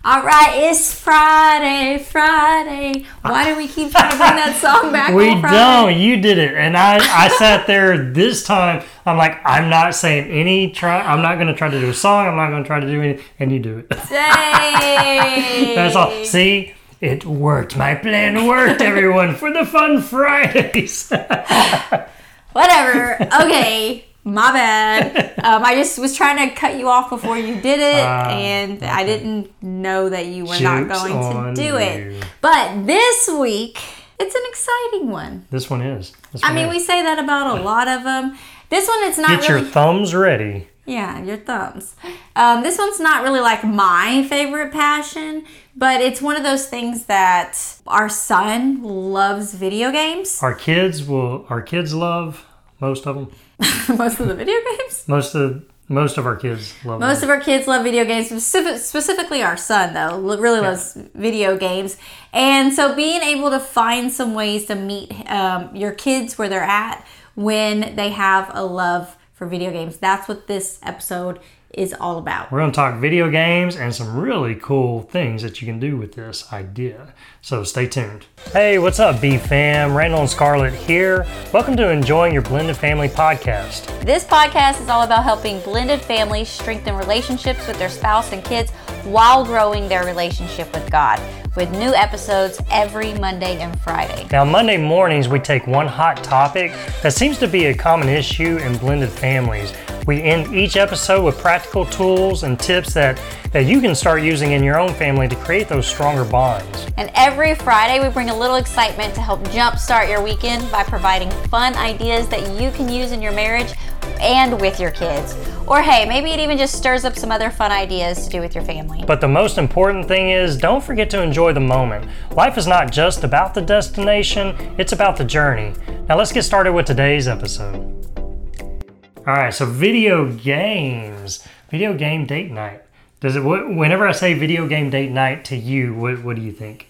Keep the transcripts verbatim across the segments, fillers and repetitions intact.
All right, it's Friday, Friday. Why do we keep trying to bring that song back? We don't. You did it, and I, I sat there this time. I'm like, I'm not saying any try. I'm not going to try to do a song. I'm not going to try to do anything, and you do it. Dang. That's all. See, it worked. My plan worked. Everyone for the fun Fridays. Whatever. Okay. My bad. Um, I just was trying to cut you off before you did it, uh, and okay. I didn't know that you were Jukes not going to do you. it. But this week, it's an exciting one. This one is. This one I mean, is. we say that about a lot of them. This one, it's not Get really... your thumbs ready. Yeah, your thumbs. Um, this one's not really like my favorite passion, but it's one of those things that our son loves video games. Our kids will. Our kids love most of them. Most of the video games? Most of most of our kids love Most them. of our kids love video games, specific, specifically our son, though, really yeah. loves video games. And so being able to find some ways to meet um, your kids where they're at when they have a love for video games, that's what this episode is all about. We're going to talk video games and some really cool things that you can do with this idea. So stay tuned. Hey, what's up, B-Fam? Randall and Scarlett here. Welcome to Enjoying Your Blended Family podcast. This podcast is all about helping blended families strengthen relationships with their spouse and kids while growing their relationship with God, with new episodes every Monday and Friday. Now, Monday mornings, we take one hot topic that seems to be a common issue in blended families. We end each episode with practical tools and tips that, that you can start using in your own family to create those stronger bonds. And every Friday, we bring a little excitement to help jumpstart your weekend by providing fun ideas that you can use in your marriage and with your kids. Or hey, maybe it even just stirs up some other fun ideas to do with your family. But the most important thing is, don't forget to enjoy the moment. Life is not just about the destination, it's about the journey. Now let's get started with today's episode. All right, so video games, video game date night. Does it? Whenever I say video game date night to you, what what do you think?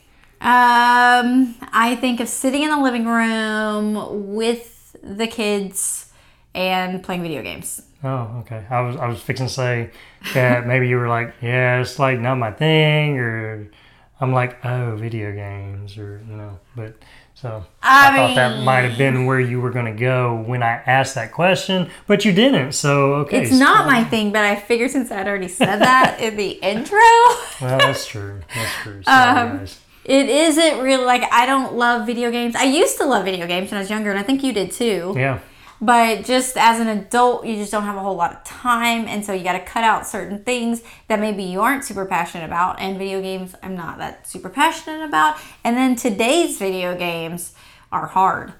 Um, I think of sitting in the living room with the kids and playing video games. Oh, okay. I was I was fixing to say that maybe you were like, yeah, it's like not my thing, or I'm like, oh, video games, or you know, but. So I, I mean, thought that might have been where you were going to go when I asked that question, but you didn't. So, okay. It's so. Not my thing, but I figured since I'd already said that in the intro. Well, that's true. That's true. Sorry, um, guys. It isn't really like I don't love video games. I used to love video games when I was younger, and I think you did too. Yeah. But just as an adult, you just don't have a whole lot of time. And so you got to cut out certain things that maybe you aren't super passionate about. And video games, I'm not that super passionate about. And then today's video games are hard.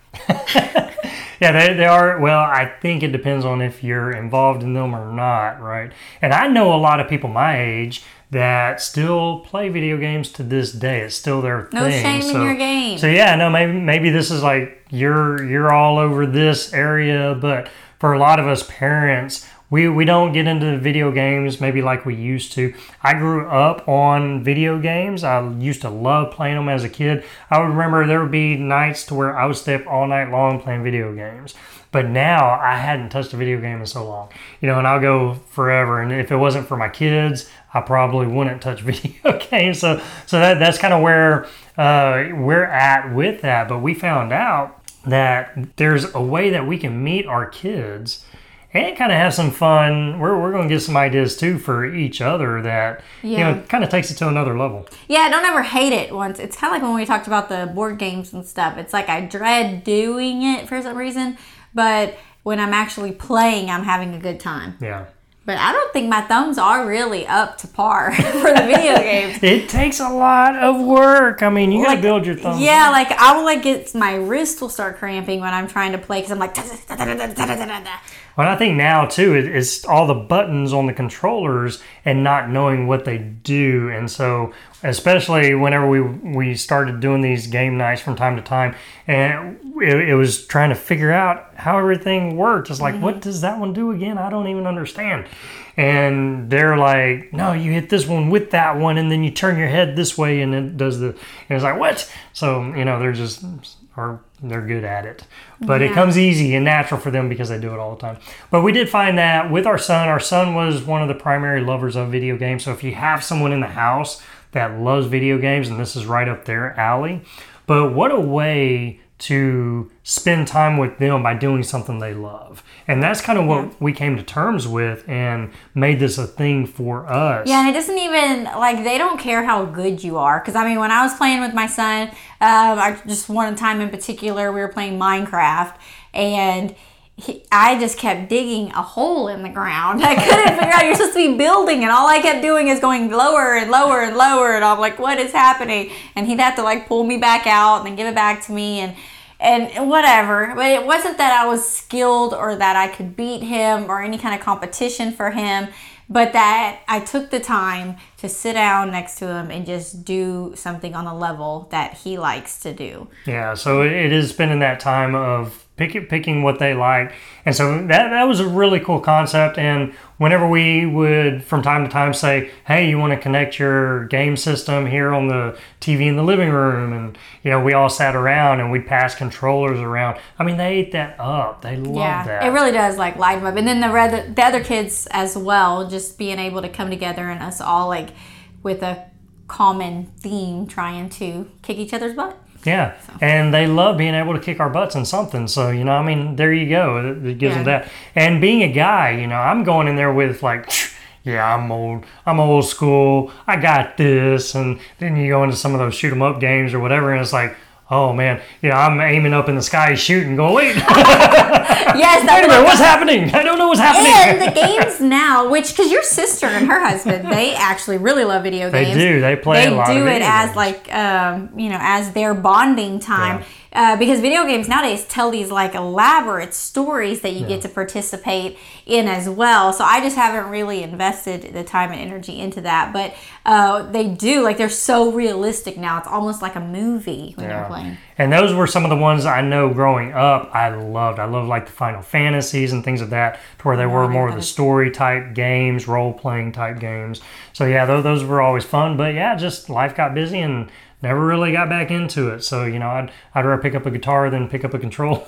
Yeah, they, they are. Well, I think it depends on if you're involved in them or not, right? And I know a lot of people my age that still play video games to this day. It's still their no thing. shame so, in your game. So yeah, no, maybe maybe this is like you're you're all over this area, but for a lot of us parents, we we don't get into video games maybe like we used to. I grew up on video games. I used to love playing them as a kid. I would remember there would be nights to where I would stay up all night long playing video games. But now I hadn't touched a video game in so long, you know, and I'll go forever. And if it wasn't for my kids, I probably wouldn't touch video games. So, so that that's kind of where uh, we're at with that. But we found out that there's a way that we can meet our kids and kind of have some fun. We're we're going to get some ideas too for each other that yeah. you know kind of takes it to another level. Yeah, don't ever hate it once. It's kind of like when we talked about the board games and stuff. It's like I dread doing it for some reason. But when I'm actually playing, I'm having a good time. Yeah. But I don't think my thumbs are really up to par for the video games. It takes a lot of work. I mean, you like, gotta build your thumbs. Yeah, up. Like I will like get my wrist will start cramping when I'm trying to play because I'm like. Well, I think now too, it, it's all the buttons on the controllers and not knowing what they do, and so especially whenever we we started doing these game nights from time to time, and it, it was trying to figure out how everything worked. It's like, mm-hmm. what does that one do again? I don't even understand. And they're like, no, you hit this one with that one, and then you turn your head this way, and it does the. And it's like, what? So you know, they're just are they're good at it, but yeah. It comes easy and natural for them because they do it all the time. But we did find that with our son, our son was one of the primary lovers of video games. So if you have someone in the house that loves video games, and this is right up their alley. But what a way to spend time with them by doing something they love. And that's kind of what yeah. we came to terms with and made this a thing for us. Yeah, and it doesn't even, like, they don't care how good you are. Because, I mean, when I was playing with my son, um, I just one time in particular, we were playing Minecraft, and he, I just kept digging a hole in the ground. I couldn't figure out, you're supposed to be building, and all I kept doing is going lower and lower and lower, and I'm like, what is happening? And he'd have to, like, pull me back out and then give it back to me, and And whatever, but it wasn't that I was skilled or that I could beat him or any kind of competition for him, but that I took the time to sit down next to him and just do something on the level that he likes to do. Yeah, so it is spending that time of pick, picking what they like. And so that, that was a really cool concept. And whenever we would, from time to time, say, hey, you want to connect your game system here on the T V in the living room? And, you know, we all sat around and we'd pass controllers around. I mean, they ate that up. They love yeah, that. It really does, like, light them up. And then the, red, the other kids as well, just being able to come together and us all, like, with a common theme, trying to kick each other's butt. Yeah, so. And they love being able to kick our butts in something. So, you know, I mean, there you go. It, it gives yeah. them that. And being a guy, you know, I'm going in there with, like, yeah, I'm old. I'm old school. I got this. And then you go into some of those shoot 'em up games or whatever, and it's like, oh, man, you know, I'm aiming up in the sky shooting, going, wait. Yes, wait a minute, what's happening? I don't know what's happening. And the games now, which, because your sister and her husband, they actually really love video games. They do. They play they a lot of video They do it as, games. like, um, you know, as their bonding time. Yeah. Uh, because video games nowadays tell these, like, elaborate stories that you yeah. get to participate in as well. So I just haven't really invested the time and energy into that. But uh, they do. Like, they're so realistic now. It's almost like a movie when yeah. you're playing. And those were some of the ones I know growing up I loved. I loved, like, the Final Fantasies and things of that, to where they were more of the story-type games, role-playing type games. So, yeah, those, those were always fun. But, yeah, just life got busy and never really got back into it. So, you know, I'd, I'd rather pick up a guitar than pick up a controller.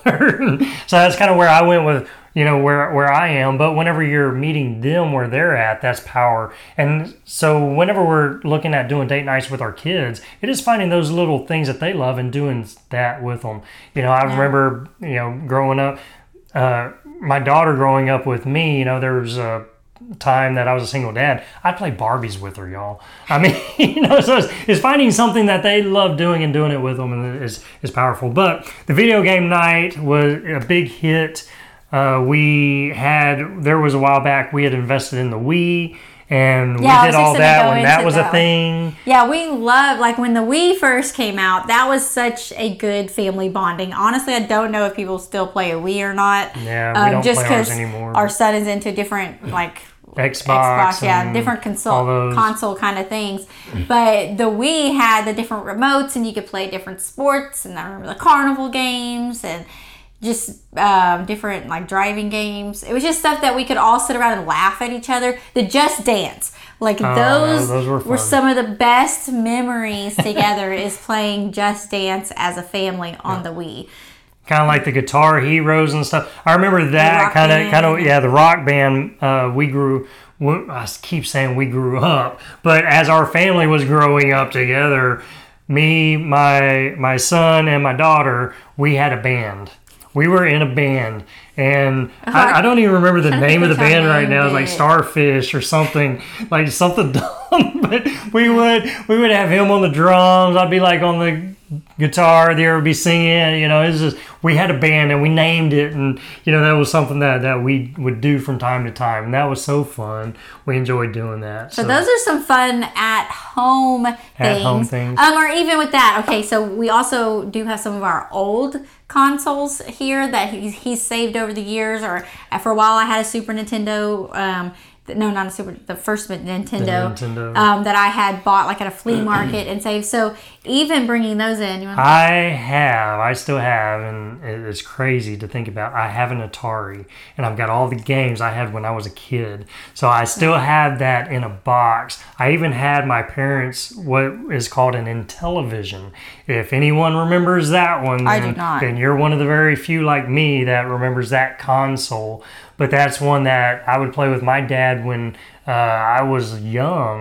So that's kind of where I went with, you know, where, where I am. But whenever you're meeting them where they're at, that's power. And so whenever we're looking at doing date nights with our kids, it is finding those little things that they love and doing that with them. You know, I yeah. remember, you know, growing up, uh, my daughter growing up with me, you know, there was a time that I was a single dad, I'd play Barbies with her, y'all. I mean, you know, so it's, it's finding something that they love doing and doing it with them, and is is powerful. But the video game night was a big hit. Uh, we had, there was a while back, we had invested in the Wii, and yeah, we did all that when that was that. a thing. Yeah, we loved, like, when the Wii first came out, that was such a good family bonding. Honestly, I don't know if people still play a Wii or not. Yeah, we um, don't just play ours anymore. Our son is into different, like, Xbox, Xbox yeah, different console console kind of things. But the Wii had the different remotes, and you could play different sports. And I remember the carnival games and just um, different, like, driving games. It was just stuff that we could all sit around and laugh at each other. The Just Dance, like oh, those, those were, were some of the best memories together. Is playing Just Dance as a family on yeah. the Wii. Kind of like the Guitar Heroes and stuff. I remember that kind of, kind of, yeah, the Rock Band. Uh, we grew. I keep saying we grew up, but as our family was growing up together, me, my my son, and my daughter, we had a band. We were in a band, and uh-huh. I, I don't even remember the name of the band right now. It's like Starfish or something, like something dumb. But we would we would have him on the drums. I'd be like on the guitar. There would be singing. You know, it was just, we had a band and we named it, and you know that was something that, that we would do from time to time, and that was so fun. We enjoyed doing that. So, so those are some fun at home things. At home things. Um, or even with that. Okay, so we also do have some of our old consoles here that he's, he's saved over the years. Or for a while, I had a Super Nintendo. Um, No, not a Super. The first Nintendo, the Nintendo. Um, that I had bought, like, at a flea market and saved. So even bringing those in, you want to I have, I still have, and it's crazy to think about. I have an Atari, and I've got all the games I had when I was a kid. So I still have that in a box. I even had my parents' what is called an Intellivision. If anyone remembers that one, I then, do not. then you're one of the very few like me that remembers that console. But that's one that I would play with my dad when uh, I was young.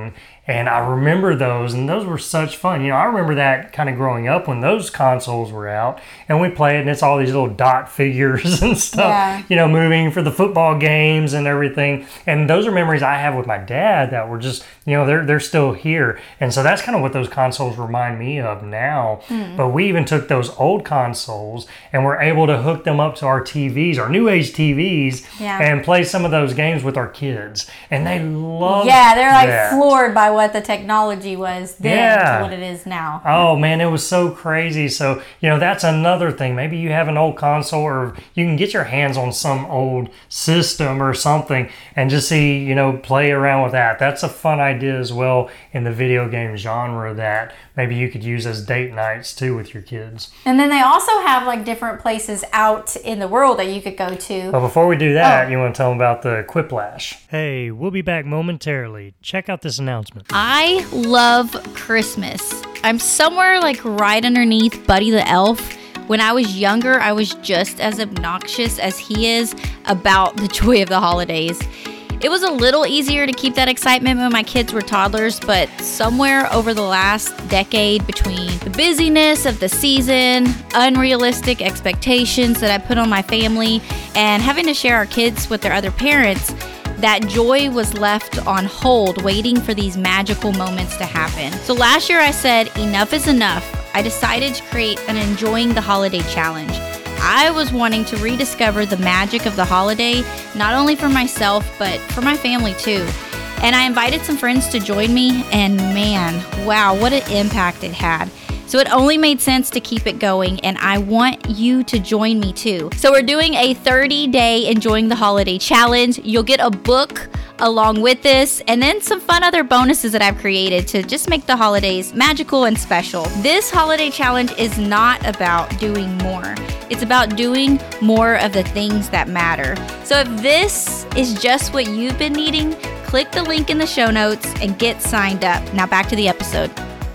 And I remember those, and those were such fun. You know, I remember that kind of growing up when those consoles were out, and we played, and it's all these little dot figures and stuff, Yeah. you know, moving for the football games and everything. And those are memories I have with my dad that were just, you know, they're they're still here. And so that's kind of what those consoles remind me of now. Mm. But we even took those old consoles and were able to hook them up to our T Vs, our new age T Vs, yeah. and play some of those games with our kids. And they love Yeah, they're like that. floored by what the technology was then Yeah. to what it is now. Oh man, it was so crazy. So, you know, that's another thing. Maybe you have an old console, or you can get your hands on some old system or something and just see, you know, play around with that. That's a fun idea as well in the video game genre that maybe you could use as date nights too with your kids. And then they also have like different places out in the world that you could go to. But before we do that, Oh. you want to tell them about the Quiplash. Hey, we'll be back momentarily. Check out this announcement. I love Christmas. I'm somewhere like right underneath Buddy the Elf. When I was younger, I was just as obnoxious as he is about the joy of the holidays. It was a little easier to keep that excitement when my kids were toddlers, but somewhere over the last decade, between the busyness of the season, unrealistic expectations that I put on my family, and having to share our kids with their other parents, that joy was left on hold, waiting for these magical moments to happen. So last year I said, enough is enough. I decided to create an Enjoying the Holiday challenge. I was wanting to rediscover the magic of the holiday, not only for myself, but for my family too. And I invited some friends to join me, and man, wow, what an impact it had. So it only made sense to keep it going, and I want you to join me too. So we're doing a thirty-day Enjoying the Holiday challenge. You'll get a book along with this, and then some fun other bonuses that I've created to just make the holidays magical and special. This holiday challenge is not about doing more. It's about doing more of the things that matter. So if this is just what you've been needing, click the link in the show notes and get signed up. Now back to the episode.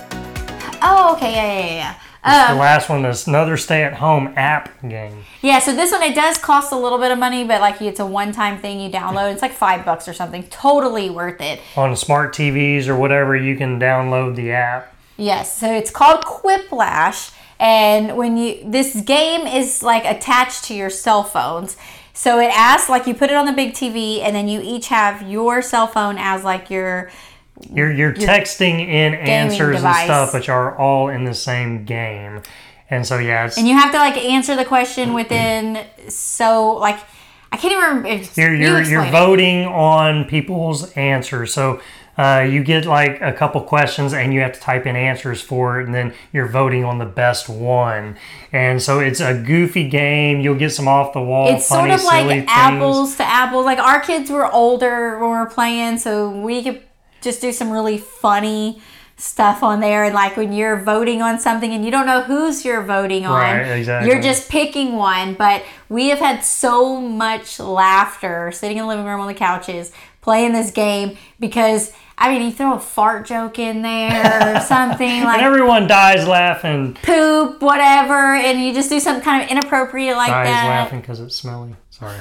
Oh, okay, yeah, yeah, yeah. It's Um, the last one, this another stay-at-home app game. Yeah, so this one, it does cost a little bit of money, but like it's a one-time thing you download. It's like five bucks or something. Totally worth it. On smart T Vs or whatever, you can download the app. Yes, so it's called Quiplash, and when you this game is like attached to your cell phones. So it asks, like, you put it on the big T V, and then you each have your cell phone as like your You're you're texting in answers device. and stuff, but you're all in the same game. And so yeah, it's, and you have to like answer the question within so like I can't even remember. If, you're you you're explain you're it. voting on people's answers. So uh, you get like a couple questions, and you have to type in answers for it, and then you're voting on the best one. And so it's a goofy game. You'll get some off the wall, It's funny, sort of silly like things. apples to apples. Like our kids were older when we were playing, so we could just do some really funny stuff on there. And like when you're voting on something and you don't know whose you're voting on, Right, exactly. you're just picking one. But we have had so much laughter sitting in the living room on the couches playing this game because, I mean, you throw a fart joke in there or something like And everyone dies laughing. poop, whatever, and you just do something kind of inappropriate like Dies that. laughing because it's smelly. Sorry.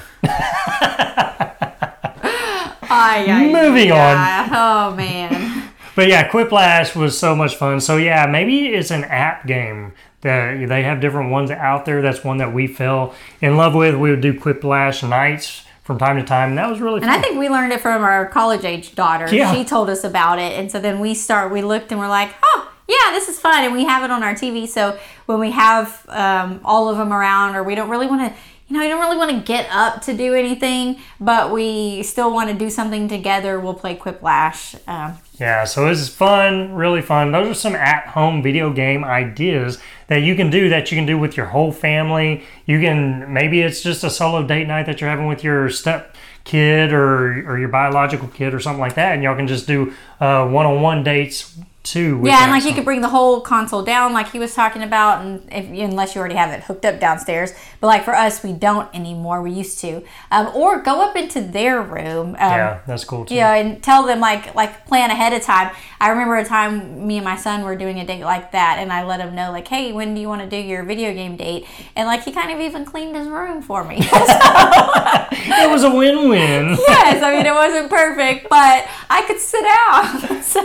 Ay, ay, Moving ay. Oh, man. But yeah, Quiplash was so much fun. So yeah, maybe it's an app game that they have different ones out there. That's one that we fell in love with. We would do Quiplash nights from time to time, and that was really fun. And I think we learned it from our college-age daughter. Yeah. She told us about it, and so then we start. We looked and we're like, oh, yeah, this is fun, and we have it on our T V. So when we have um, all of them around, or we don't really want to, you know, we don't really want to get up to do anything, but we still want to do something together, we'll play Quiplash. Um, Yeah, so it's fun, really fun. Those are some at-home video game ideas that you can do that you can do with your whole family. You can, maybe it's just a solo date night that you're having with your step kid or, or your biological kid or something like that, and y'all can just do uh, one-on-one dates too. With yeah, and that, like you so- could bring the whole console down, like he was talking about, and if unless you already have it hooked up downstairs. But like for us, we don't anymore. We used to, um, or go up into their room. Um, yeah, that's cool too. Yeah, and tell them like like plan ahead of time. I remember a time me and my son were doing a date like that, and I let him know like, hey, when do you want to do your video game date? And like he kind of even cleaned his room for me. It was a win-win. Yes, I mean it wasn't perfect, but I could sit down, so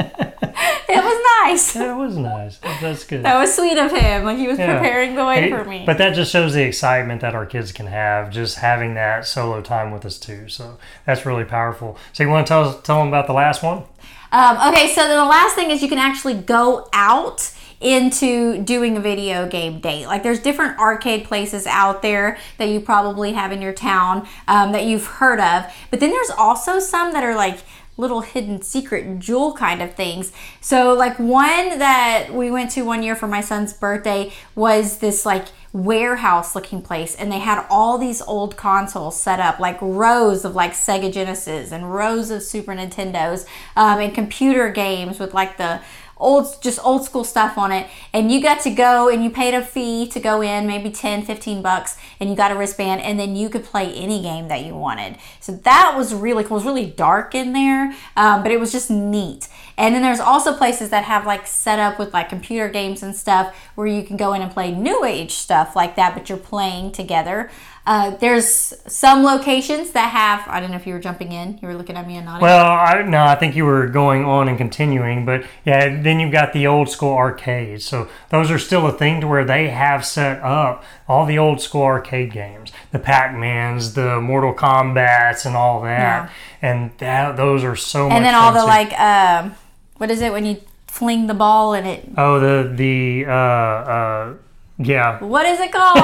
it was nice. That was nice. That's good. That was sweet of him. Like he was Yeah. preparing the way It- for me. But that just shows the excitement that our kids can have just having that solo time with us too. So that's really powerful. So you want to tell us, tell them about the last one? Um, okay, so then the last thing is you can actually go out into doing a video game date. Like there's different arcade places out there that you probably have in your town um, that you've heard of. But then there's also some that are like little hidden secret jewel kind of things. So like one that we went to one year for my son's birthday was this like warehouse looking place, and they had all these old consoles set up, like rows of like Sega Genesis and rows of Super Nintendos, um, and computer games with like the old just old school stuff on it. And you got to go and you paid a fee to go in, maybe ten, fifteen bucks, and you got a wristband, and then you could play any game that you wanted. So that was really cool. It was really dark in there, um, but it was just neat. And then there's also places that have like set up with like computer games and stuff where you can go in and play new age stuff like that, but you're playing together. Uh, there's some locations that have, I don't know if you were jumping in, you were looking at me and nodding. Well, I, no, I think you were going on and continuing, but yeah, then you've got the old school arcades. So those are still a thing to where they have set up all the old school arcade games, the Pac-Mans, the Mortal Kombats, and all that. Yeah. And that those are so much and then all fun the too. like, um, what is it when you fling the ball and it, Oh, the the uh, uh, yeah, what is it called?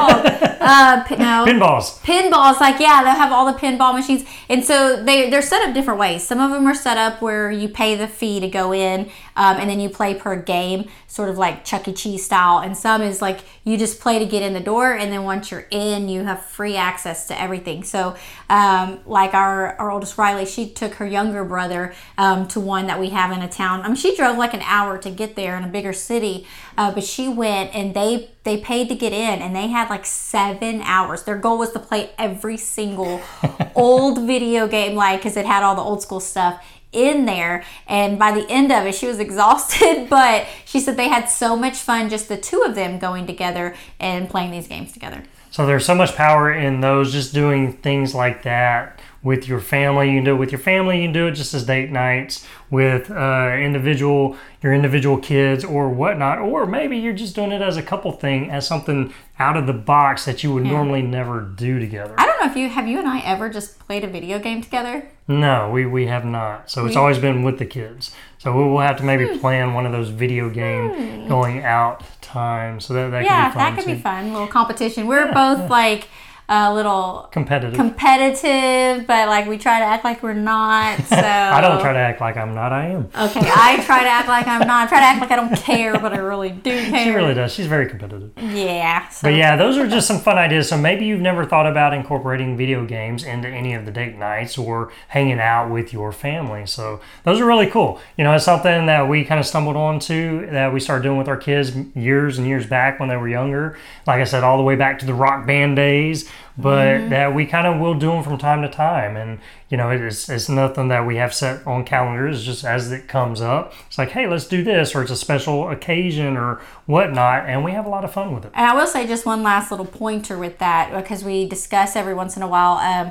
uh, p- no. pinballs. Pinballs, like yeah, they'll have all the pinball machines, and so they they're set up different ways. Some of them are set up where you pay the fee to go in, um, and then you play per game, sort of like Chuck E. Cheese style. And some is like you just play to get in the door, and then once you're in, you have free access to everything. So, um, like our our oldest Riley, she took her younger brother um, to one that we have in a town. I mean, she drove like an hour to get there in a bigger city, uh, but she went and they. They paid to get in, and they had like seven hours. Their goal was to play every single old video game, like, because it had all the old school stuff in there. And by the end of it, she was exhausted, but she said they had so much fun, just the two of them going together and playing these games together. So there's so much power in those, just doing things like that with your family. You can do it with your family. You can do it just as date nights with uh, individual, your individual kids or whatnot. Or maybe you're just doing it as a couple thing, as something out of the box that you would Yeah. normally never do together. I don't know if you, have you and I ever just played a video game together? No, we, we have not. So it's We- always been with the kids. So we'll have to maybe plan one of those video game going out times. So that, that Yeah, could be fun that could too. be fun. A little competition. We're both like a little Competitive. competitive, but like we try to act like we're not. So I don't try to act like I'm not, I am. Okay, I try to act like I'm not. I try to act like I don't care, but I really do care. She really does. She's very competitive. Yeah. So. But yeah, those are just some fun ideas. So maybe you've never thought about incorporating video games into any of the date nights or hanging out with your family. So those are really cool. You know, it's something that we kind of stumbled onto that we started doing with our kids years and years back when they were younger. Like I said, all the way back to the Rock Band days. But Mm-hmm. that we kind of will do them from time to time. And, you know, it's, it's nothing that we have set on calendars. It's just as it comes up. It's like, hey, let's do this. Or it's a special occasion or whatnot. And we have a lot of fun with it. And I will say just one last little pointer with that, because we discuss every once in a while um,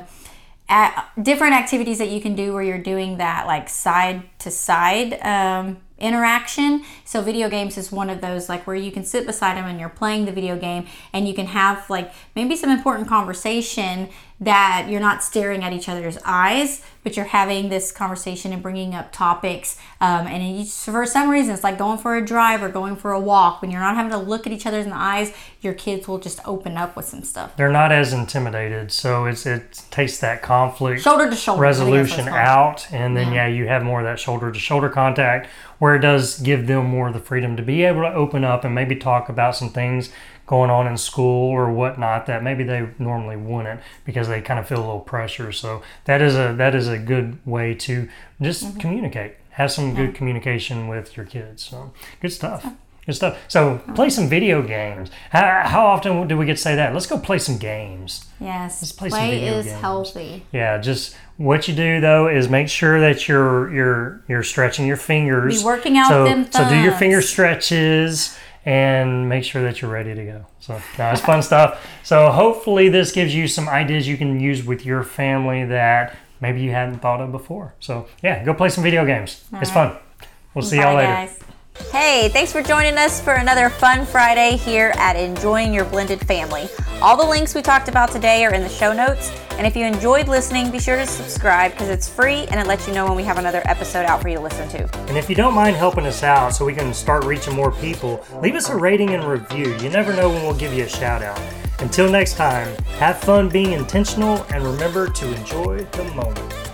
at different activities that you can do where you're doing that like side to side um, interaction. So video games is one of those, like where you can sit beside them and you're playing the video game, and you can have like maybe some important conversation that you're not staring at each other's eyes, but you're having this conversation and bringing up topics. Um, and you, for some reason, it's like going for a drive or going for a walk. When you're not having to look at each other in the eyes, your kids will just open up with some stuff. They're not as intimidated, so it's it takes that conflict Shoulder to shoulder. I think that's what resolution it's called. out, and then Yeah. yeah, you have more of that shoulder to shoulder contact, where it does give them more of the freedom to be able to open up and maybe talk about some things going on in school or whatnot that maybe they normally wouldn't, because they kind of feel a little pressure. So that is a that is a good way to just Mm-hmm. communicate have some good communication with your kids. So good stuff. Good stuff. So play some video games. How, how often do we get to say that? Let's go play some games. Yes. Let's play, play some video is games. healthy. Yeah, just what you do though is make sure that you're you're you're stretching your fingers. Be working out so, them So do your thumbs. finger stretches and make sure that you're ready to go. So no, it's fun stuff. So hopefully this gives you some ideas you can use with your family that maybe you hadn't thought of before. So yeah, go play some video games. All it's right. fun. We'll see Bye, y'all later. guys. Hey, thanks for joining us for another fun Friday here at Enjoying Your Blended Family. All the links we talked about today are in the show notes. And if you enjoyed listening, be sure to subscribe because it's free and it lets you know when we have another episode out for you to listen to. And if you don't mind helping us out so we can start reaching more people, leave us a rating and review. You never know when we'll give you a shout out. Until next time, have fun being intentional and remember to enjoy the moment.